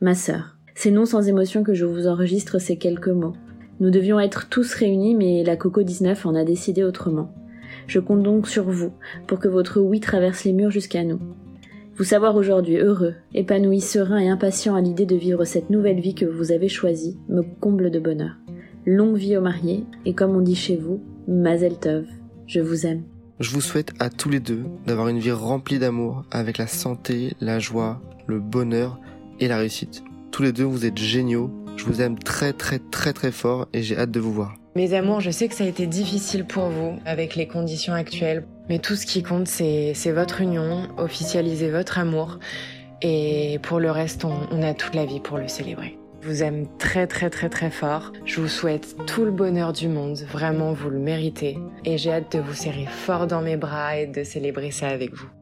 ma sœur. C'est non sans émotion que je vous enregistre ces quelques mots. Nous devions être tous réunis, mais la Coco 19 en a décidé autrement. Je compte donc sur vous, pour que votre oui traverse les murs jusqu'à nous. Vous savoir aujourd'hui heureux, épanoui, serein et impatient à l'idée de vivre cette nouvelle vie que vous avez choisie me comble de bonheur. Longue vie aux mariés, et comme on dit chez vous, Mazel Tov, je vous aime. Je vous souhaite à tous les deux d'avoir une vie remplie d'amour, avec la santé, la joie, le bonheur et la réussite. Tous les deux, vous êtes géniaux. Je vous aime très très très très fort et j'ai hâte de vous voir. Mes amours, je sais que ça a été difficile pour vous avec les conditions actuelles. Mais tout ce qui compte, c'est votre union, officialiser votre amour. Et pour le reste, on a toute la vie pour le célébrer. Je vous aime très très très très fort. Je vous souhaite tout le bonheur du monde. Vraiment, vous le méritez. Et j'ai hâte de vous serrer fort dans mes bras et de célébrer ça avec vous.